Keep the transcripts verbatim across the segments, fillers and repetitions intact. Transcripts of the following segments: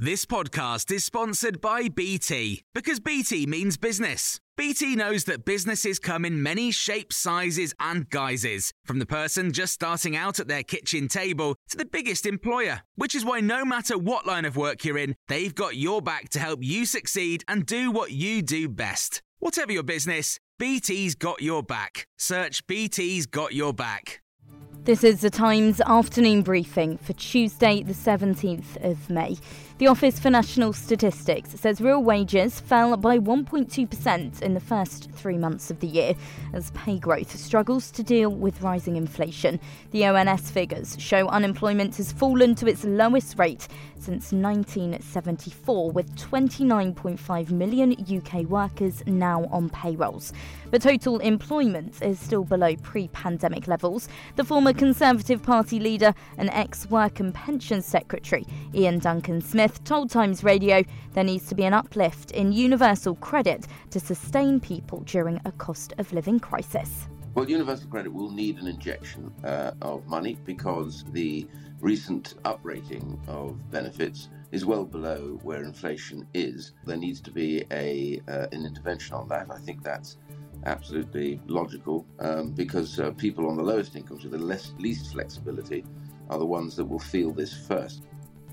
This podcast is sponsored by B T, because B T means business. B T knows that businesses come in many shapes, sizes and guises, from the person just starting out at their kitchen table to the biggest employer, which is why no matter what line of work you're in, they've got your back to help you succeed and do what you do best. Whatever your business, B T's got your back. Search B T's got your back. This is the Times afternoon briefing for Tuesday the seventeenth of May. The Office for National Statistics says real wages fell by one point two percent in the first three months of the year as pay growth struggles to deal with rising inflation. The O N S figures show unemployment has fallen to its lowest rate since nineteen seventy-four, with twenty-nine point five million U K workers now on payrolls. But total employment is still below pre-pandemic levels. The former Conservative Party leader and ex-Work and Pensions Secretary Ian Duncan Smith told Times Radio there needs to be an uplift in universal credit to sustain people during a cost of living crisis. Well, universal credit will need an injection uh, of money because the recent uprating of benefits is well below where inflation is. There needs to be a uh, an intervention on that. I think that's absolutely logical um, because uh, people on the lowest incomes with the less, least flexibility are the ones that will feel this first.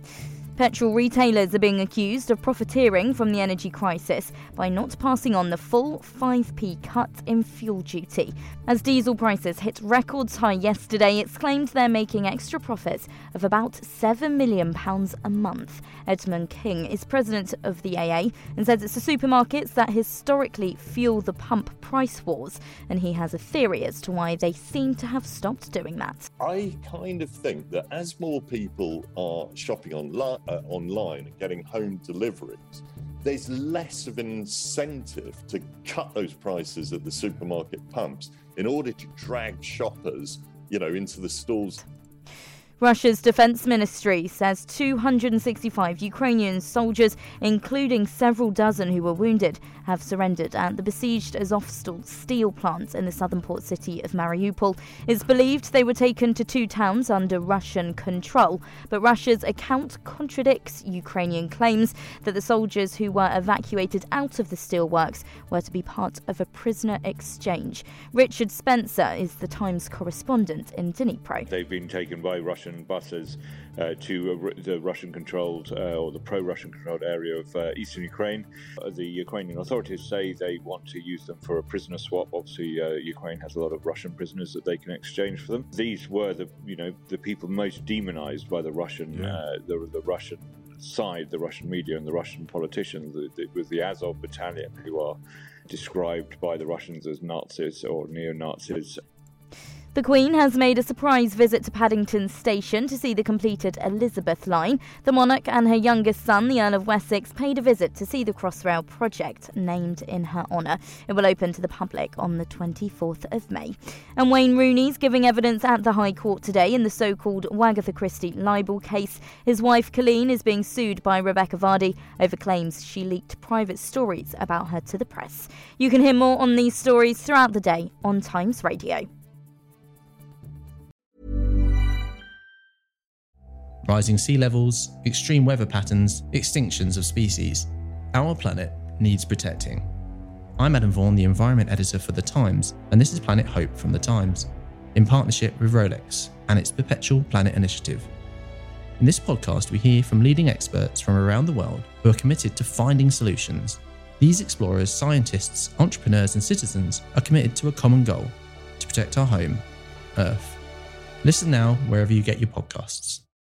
Petrol retailers are being accused of profiteering from the energy crisis by not passing on the full five p cut in fuel duty. As diesel prices hit records high yesterday, it's claimed they're making extra profits of about seven million pounds a month. Edmund King is president of the A A and says it's the supermarkets that historically fuel the pump price wars, and he has a theory as to why they seem to have stopped doing that. I kind of think that as more people are shopping online, Uh, online and getting home deliveries, there's less of an incentive to cut those prices at the supermarket pumps in order to drag shoppers, you know, into the stores. Russia's defense ministry says two hundred sixty-five Ukrainian soldiers, including several dozen who were wounded, have surrendered at the besieged Azovstal steel plant in the southern port city of Mariupol. It's believed they were taken to two towns under Russian control, but Russia's account contradicts Ukrainian claims that the soldiers who were evacuated out of the steelworks were to be part of a prisoner exchange. Richard Spencer is the Times correspondent in Dnipro. They've been taken by Russian buses uh, to uh, the Russian-controlled uh, or the pro-Russian-controlled area of uh, eastern Ukraine. Uh, the Ukrainian authorities say they want to use them for a prisoner swap. Obviously, uh, Ukraine has a lot of Russian prisoners that they can exchange for them. These were the, you know, the people most demonized by the Russian, yeah. uh, the, the Russian side, the Russian media, and the Russian politicians. It was the Azov battalion who are described by the Russians as Nazis or neo-Nazis. The Queen has made a surprise visit to Paddington Station to see the completed Elizabeth line. The monarch and her youngest son, the Earl of Wessex, paid a visit to see the Crossrail project named in her honour. It will open to the public on the twenty-fourth of May. And Wayne Rooney's giving evidence at the High Court today in the so-called Wagatha Christie libel case. His wife Colleen is being sued by Rebecca Vardy over claims she leaked private stories about her to the press. You can hear more on these stories throughout the day on Times Radio. Rising sea levels, extreme weather patterns, extinctions of species. Our planet needs protecting. I'm Adam Vaughan, the Environment Editor for The Times, and this is Planet Hope from The Times, in partnership with Rolex and its Perpetual Planet Initiative. In this podcast, we hear from leading experts from around the world who are committed to finding solutions. These explorers, scientists, entrepreneurs and citizens are committed to a common goal: to protect our home, Earth. Listen now wherever you get your podcasts.